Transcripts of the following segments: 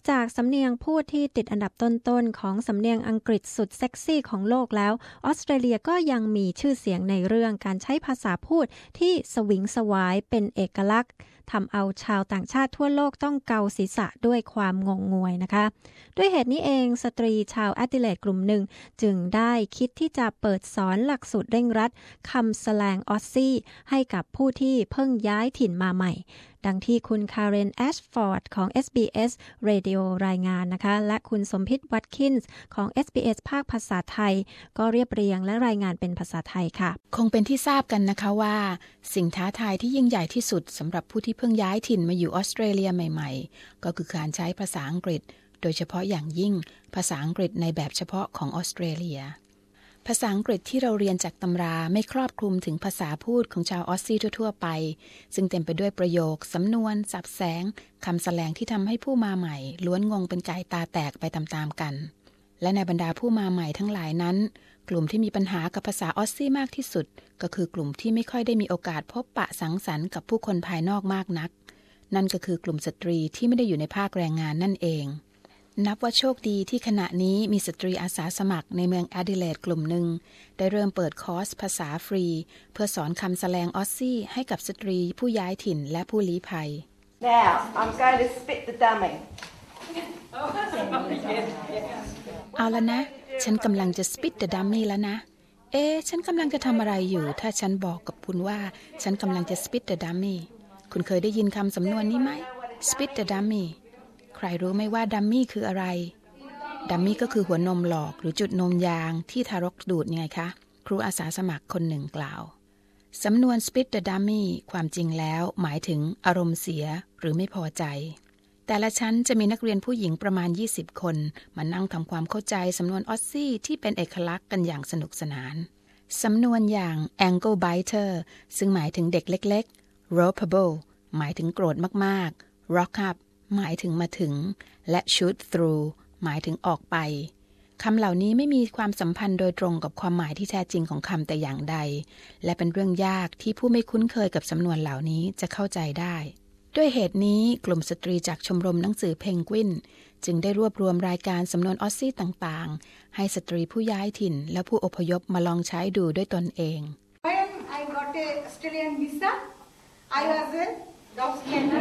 จากสำเนียงพูดที่ติดอันดับต้นๆของสำเนียงอังกฤษสุดเซ็กซี่ของโลกแล้วออสเตรเลียก็ยังมีชื่อเสียงในเรื่องการใช้ภาษาพูดที่สวิงสวายเป็นเอกลักษณ์ทำเอาชาวต่างชาติทั่วโลกต้องเกาศีรษะด้วยความงงงวยนะคะด้วยเหตุนี้เองสตรีชาวแอดิเลดกลุ่มหนึ่งจึงได้คิดที่จะเปิดสอนหลักสูตรเร่งรัดคำแสแลงออสซี่ให้กับผู้ที่เพิ่งย้ายถิ่นมาใหม่ดังที่คุณคาเรนแอชฟอร์ดของ SBS Radio รายงานนะคะและคุณสมพิษวัตคินส์ของ SBS ภาคภาษาไทยก็เรียบเรียงและรายงานเป็นภาษาไทยค่ะคงเป็นที่ทราบกันนะคะว่าสิ่งท้าทายที่ยิ่งใหญ่ที่สุดสำหรับผู้ที่เพิ่งย้ายถิ่นมาอยู่ออสเตรเลียใหม่ๆก็คือการใช้ภาษาอังกฤษโดยเฉพาะอย่างยิ่งภาษาอังกฤษในแบบเฉพาะของออสเตรเลียภาษาอังกฤษที่เราเรียนจากตำราไม่ครอบคลุมถึงภาษาพูดของชาวออสซี่ทั่วๆไปซึ่งเต็มไปด้วยประโยคสำนวนศัพท์แสงคำแสลงที่ทำให้ผู้มาใหม่ล้วนงงเป็นไก่ตาแตกไปตามๆกันและในบรรดาผู้มาใหม่ทั้งหลายนั้นกลุ่มที่มีปัญหากับภาษาออสซี่มากที่สุดก็คือกลุ่มที่ไม่ค่อยได้มีโอกาสพบปะสังสรรค์กับผู้คนภายนอกมากนักนั่นก็คือกลุ่มสตรีที่ไม่ได้อยู่ในภาคแรงงานนั่นเองนับว่าโชคดีที่ขณะนี้มีสตรีอาสาสมัครในเมืองแอดิเลดกลุ่มหนึ่งได้เริ่มเปิดคอร์สภาษาฟรีเพื่อสอนคำแสลงออสซี่ให้กับสตรีผู้ย้ายถิ่นและผู้ลี้ภัย Now I'm going to spit the dummy เอาละนะฉันกำลังจะ spit the dummy แล้วนะฉันกำลังจะทำอะไรอยู่ถ้าฉันบอกกับคุณว่าฉันกำลังจะ spit the dummy คุณเคยได้ยินคำสำนวนนี้ไหม spit the dummyใครรู้ไหมว่าดัมมี่คืออะไรดัมมี่ก็คือหัวนมหลอกหรือจุดนมยางที่ทารกดูดไงคะครูอาสาสมัครคนหนึ่งกล่าวสำนวน spit the dummy ความจริงแล้วหมายถึงอารมณ์เสียหรือไม่พอใจแต่ละชั้นจะมีนักเรียนผู้หญิงประมาณ20คนมานั่งทำความเข้าใจสำนวนออสซี่ที่เป็นเอกลักษณ์กันอย่างสนุกสนานสำนวนอย่าง ankle biter ซึ่งหมายถึงเด็กเล็กๆ ropeable หมายถึงโกรธมากๆ rock upหมายถึงมาถึงและ shoot through หมายถึงออกไปคำเหล่านี้ไม่มีความสัมพันธ์โดยตรงกับความหมายที่แท้จริงของคำแต่อย่างใดและเป็นเรื่องยากที่ผู้ไม่คุ้นเคยกับสำนวนเหล่านี้จะเข้าใจได้ด้วยเหตุนี้กลุ่มสตรีจากชมรมหนังสือเพนกวินจึงได้รวบรวมรายการสำนวนออสซี่ต่างๆให้สตรีผู้ย้ายถิ่นและผู้อพยพมาลองใช้ดูด้วยตนเอง When I got a Australian visa, I was a gobsmacked.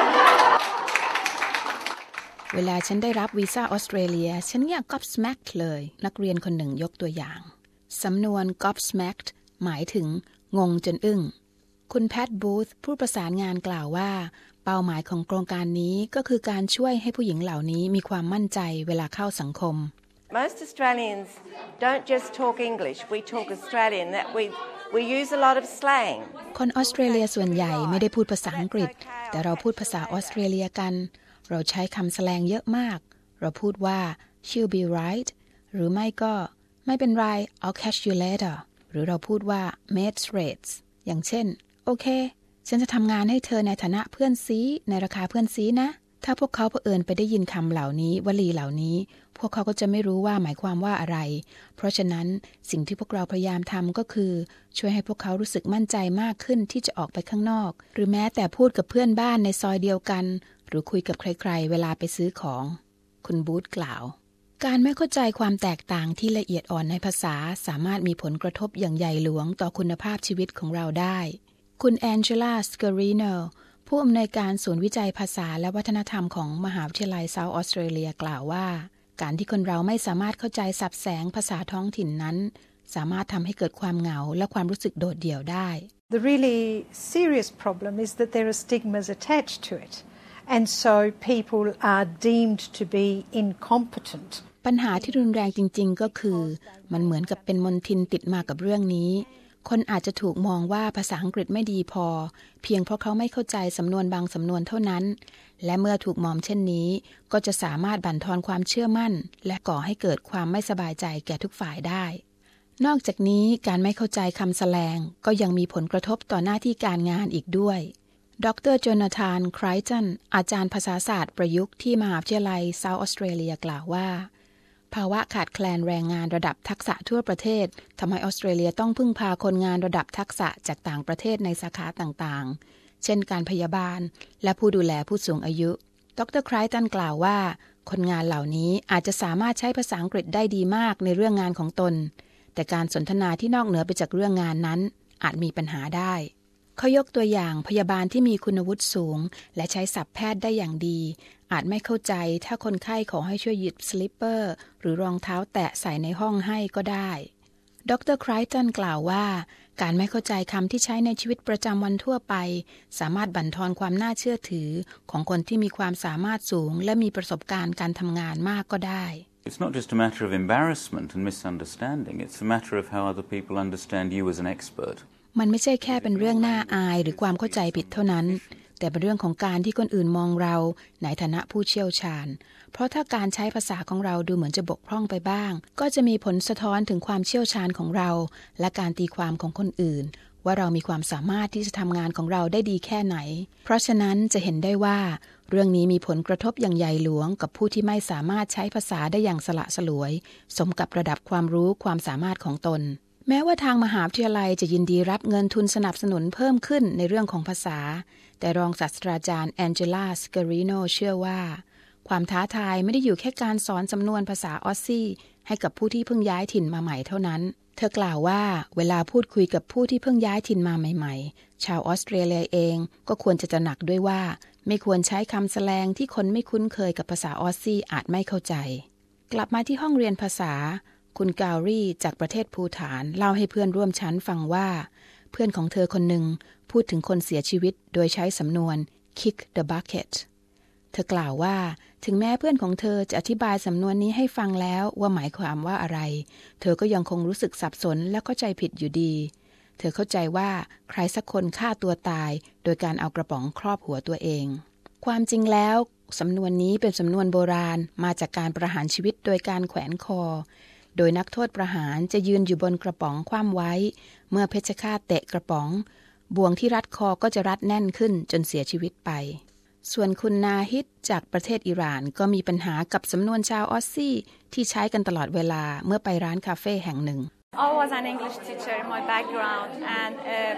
เวลาฉันได้รับวีซ่าออสเตรเลียฉันเนี่ย gobsmacked เลยนักเรียนคนหนึ่งยกตัวอย่างสำนวน gobsmacked หมายถึงงงจนอึ้งคุณแพทบูธผู้ประสานงานกล่าวว่าเป้าหมายของโครงการนี้ก็คือการช่วยให้ผู้หญิงเหล่านี้มีความมั่นใจเวลาเข้าสังคม Most Australians don't just talk English, we talk Australian, that we use a lot of slang. คนออสเตรเลียส่วนใหญ่ไม่ได้พูดภาษาอังกฤษแต่เราพูดภาษาออสเตรเลียกันเราใช้คำแสลงเยอะมากเราพูดว่า she'll be right หรือไม่ก็ไม่เป็นไร I'll catch you later หรือเราพูดว่า mates rates อย่างเช่นโอเคฉันจะทำงานให้เธอในฐานะเพื่อนซีในราคาเพื่อนซีนะถ้าพวกเขาเผอิญไปได้ยินคำเหล่านี้วลีเหล่านี้พวกเขาก็จะไม่รู้ว่าหมายความว่าอะไรเพราะฉะนั้นสิ่งที่พวกเราพยายามทำก็คือช่วยให้พวกเขารู้สึกมั่นใจมากขึ้นที่จะออกไปข้างนอกหรือแม้แต่พูดกับเพื่อนบ้านในซอยเดียวกันหรือคุยกับใครๆเวลาไปซื้อของคุณบูธกล่าวการไม่เข้าใจความแตกต่างที่ละเอียดอ่อนในภาษาสามารถมีผลกระทบอย่างใหญ่หลวงต่อคุณภาพชีวิตของเราได้คุณแองเจล่า สเกอริโนผู้อำนวยการศูนย์วิจัยภาษาและวัฒนธรรมของมหาวิทยาลัยเซาท์ออสเตรเลียกล่าวว่าการที่คนเราไม่สามารถเข้าใจศัพท์แสงภาษาท้องถิ่นนั้นสามารถทำให้เกิดความเหงาและความรู้สึกโดดเดี่ยวได้ The really serious problem is that there are stigmas attached to it, and so people are deemed to be incompetent. ปัญหาที่รุนแรงจริงๆก็คือมันเหมือนกับเป็นมลทินติดมากับเรื่องนี้คนอาจจะถูกมองว่าภาษาอังกฤษไม่ดีพอเพียงเพราะเขาไม่เข้าใจสำนวนบางสำนวนเท่านั้นและเมื่อถูกมองเช่นนี้ก็จะสามารถบั่นทอนความเชื่อมั่นและก่อให้เกิดความไม่สบายใจแก่ทุกฝ่ายได้นอกจากนี้การไม่เข้าใจคำแสลงก็ยังมีผลกระทบต่อหน้าที่การงานอีกด้วยดร.โจนาธานไครตันอาจารย์ภาษาศาสตร์ประยุกต์ที่มหาวิทยาลัยเซาท์ออสเตรเลียกล่าวว่าภาวะขาดแคลนแรงงานระดับทักษะทั่วประเทศทำให้ออสเตรเลียต้องพึ่งพาคนงานระดับทักษะจากต่างประเทศในสาขาต่างๆเช่นการพยาบาลและผู้ดูแลผู้สูงอายุดร.ไครตันกล่าวว่าคนงานเหล่านี้อาจจะสามารถใช้ภาษาอังกฤษได้ดีมากในเรื่องงานของตนแต่การสนทนาที่นอกเหนือไปจากเรื่องงานนั้นอาจมีปัญหาได้เขายกตัวอย่างพยาบาลที่มีคุณวุฒิสูงและใช้ศัพท์แพทย์ได้อย่างดีอาจไม่เข้าใจถ้าคนไข้ขอให้ช่วยหยิบสลิปเปอร์หรือรองเท้าแตะใส่ในห้องให้ก็ได้ดร.ไครตันกล่าวว่าการไม่เข้าใจคำที่ใช้ในชีวิตประจำวันทั่วไปสามารถบั่นทอนความน่าเชื่อถือของคนที่มีความสามารถสูงและมีประสบการณ์การทำงานมากก็ได้ It's not just a matter of embarrassment and misunderstanding. It's a matter of how other people understand you as an expert. มันไม่ใช่แค่เป็นเรื่องน่าอายหรือความเข้าใจผิดเท่านั้นแต่เป็นเรื่องของการที่คนอื่นมองเราในฐานะผู้เชี่ยวชาญเพราะถ้าการใช้ภาษาของเราดูเหมือนจะบกพร่องไปบ้างก็จะมีผลสะท้อนถึงความเชี่ยวชาญของเราและการตีความของคนอื่นว่าเรามีความสามารถที่จะทำงานของเราได้ดีแค่ไหนเพราะฉะนั้นจะเห็นได้ว่าเรื่องนี้มีผลกระทบอย่างใหญ่หลวงกับผู้ที่ไม่สามารถใช้ภาษาได้อย่างสละสลวยสมกับระดับความรู้ความสามารถของตนแม้ว่าทางมหาวิทยาลัยจะยินดีรับเงินทุนสนับสนุนเพิ่มขึ้นในเรื่องของภาษาแต่รองศาสตราจารย์แองเจล่า สการิโนเชื่อว่าความท้าทายไม่ได้อยู่แค่การสอนสำนวนภาษาออสซี่ให้กับผู้ที่เพิ่งย้ายถิ่นมาใหม่เท่านั้นเธอกล่าวว่าเวลาพูดคุยกับผู้ที่เพิ่งย้ายถิ่นมาใหม่ๆชาวออสเตรเลียเองก็ควรจะตระหนักด้วยว่าไม่ควรใช้คำแสลงที่คนไม่คุ้นเคยกับภาษาออสซี่อาจไม่เข้าใจกลับมาที่ห้องเรียนภาษาคุณกาวรีจากประเทศภูฏานเล่าให้เพื่อนร่วมชั้นฟังว่าเพื่อนของเธอคนหนึ่งพูดถึงคนเสียชีวิตโดยใช้สำนวน kick the bucket เธอกล่าวว่าถึงแม้เพื่อนของเธอจะอธิบายสำนวนนี้ให้ฟังแล้วว่าหมายความว่าอะไรเธอก็ยังคงรู้สึกสับสนและเข้าใจผิดอยู่ดีเธอเข้าใจว่าใครสักคนฆ่าตัวตายโดยการเอากระป๋องครอบหัวตัวเองความจริงแล้วสำนวนนี้เป็นสำนวนโบราณมาจากการประหารชีวิตโดยการแขวนคอโดยนักโทษประหารจะยืนอยู่บนกระป๋องคว่ำไว้เมื่อเพชฌฆาตเตะกระป๋องบ่วงที่รัดคอก็จะรัดแน่นขึ้นจนเสียชีวิตไปส่วนคุณนาฮิดจากประเทศอิหร่านก็มีปัญหากับสำนวนชาวออสซี่ที่ใช้กันตลอดเวลาเมื่อไปร้านคาเฟ่แห่งหนึ่ง I was an English teacher in my background and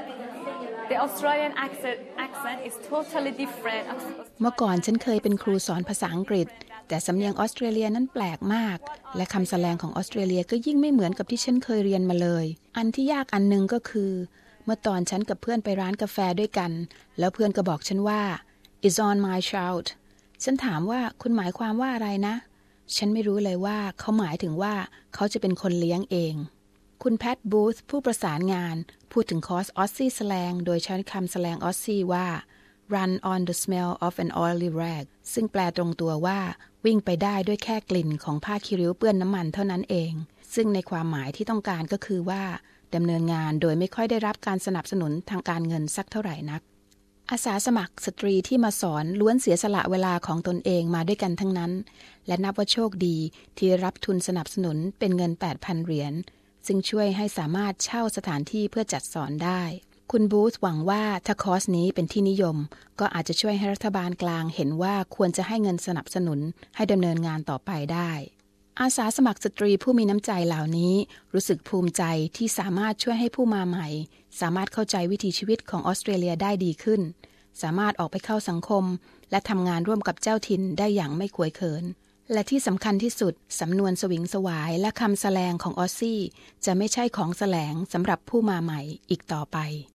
the Australian accent is totally different. เมื่อก่อนฉันเคยเป็นครูสอนภาษาอังกฤษแต่สำเนียงออสเตรเลียนั้นแปลกมากและคำแสลงของออสเตรเลียก็ยิ่งไม่เหมือนกับที่ฉันเคยเรียนมาเลยอันที่ยากอันนึงก็คือเมื่อตอนฉันกับเพื่อนไปร้านกาแฟด้วยกันแล้วเพื่อนก็บอกฉันว่าIs on my child ฉันถามว่าคุณหมายความว่าอะไรนะฉันไม่รู้เลยว่าเขาหมายถึงว่าเขาจะเป็นคนเลี้ยงเองคุณแพทบูธผู้ประสานงานพูดถึงคอร์สออสซี่แสลงโดยใช้คำแสลงออสซี่ว่า run on the smell of an oily rag ซึ่งแปลตรงตัวว่าวิ่งไปได้ด้วยแค่กลิ่นของผ้าคีริ้วเปื้อนน้ำมันเท่านั้นเองซึ่งในความหมายที่ต้องการก็คือว่าดำเนินงานโดยไม่ค่อยได้รับการสนับสนุนทางการเงินสักเท่าไหร่นักอาสาสมัครสตรีที่มาสอนล้วนเสียสละเวลาของตนเองมาด้วยกันทั้งนั้นและนับว่าโชคดีที่ได้รับทุนสนับสนุนเป็นเงิน 8,000 เหรียญซึ่งช่วยให้สามารถเช่าสถานที่เพื่อจัดสอนได้คุณบูธหวังว่าถ้าคอร์สนี้เป็นที่นิยมก็อาจจะช่วยให้รัฐบาลกลางเห็นว่าควรจะให้เงินสนับสนุนให้ดำเนินงานต่อไปได้อาสาสมัครสตรีผู้มีน้ำใจเหล่านี้รู้สึกภูมิใจที่สามารถช่วยให้ผู้มาใหม่สามารถเข้าใจวิถีชีวิตของออสเตรเลียได้ดีขึ้นสามารถออกไปเข้าสังคมและทำงานร่วมกับเจ้าถิ่นได้อย่างไม่ขวยเขินและที่สำคัญที่สุดสำนวนสวิงสวายและคำแสลงของออสซี่จะไม่ใช่ของแสลงสำหรับผู้มาใหม่อีกต่อไป